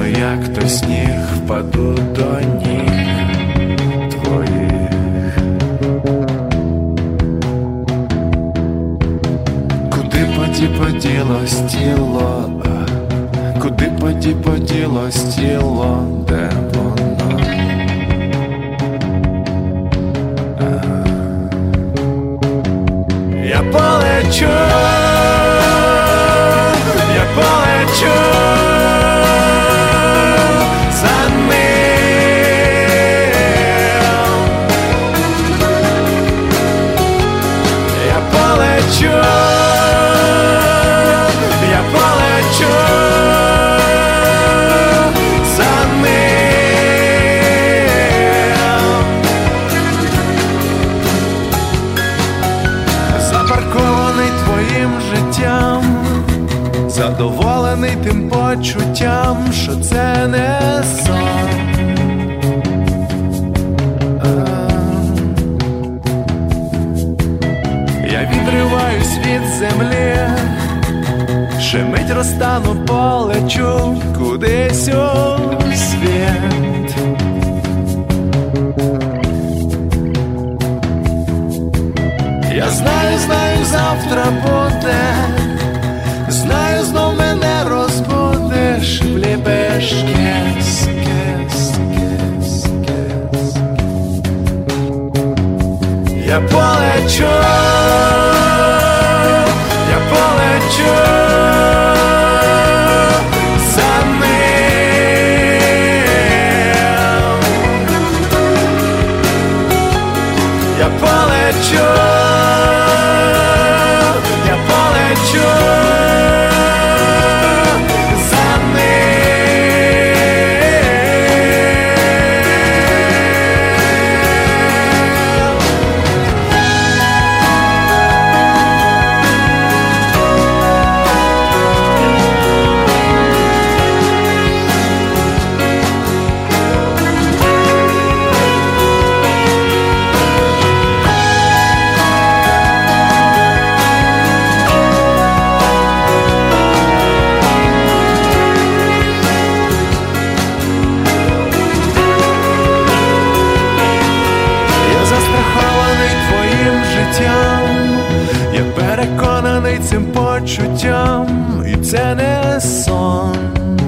сльозами, як той сніг, впаду до ніг твоїх. Куди поділось тіло? Куди поділось тіло? Де воно? Я полечу, я полечу за ним. Я полечу, я полечу за ним. Запаркований твоїм життям, задоволений тим почуттям, що це не сон. Я відриваюсь від землі, ще мить розтану, полечу кудись у світ. Я знаю, завтра буде, знаю, знов мене розбудеш, вліпеш кес, кес, кес, кес. Я полечу, я полечу за ним. Я полечу, я полечу за ним. Я переконаний цим почуттям, і це не сон.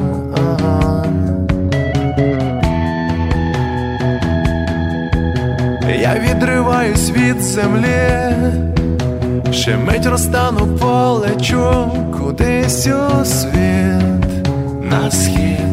Я відриваюсь від землі, ще мить розтану, полечу кудись у світ на схід.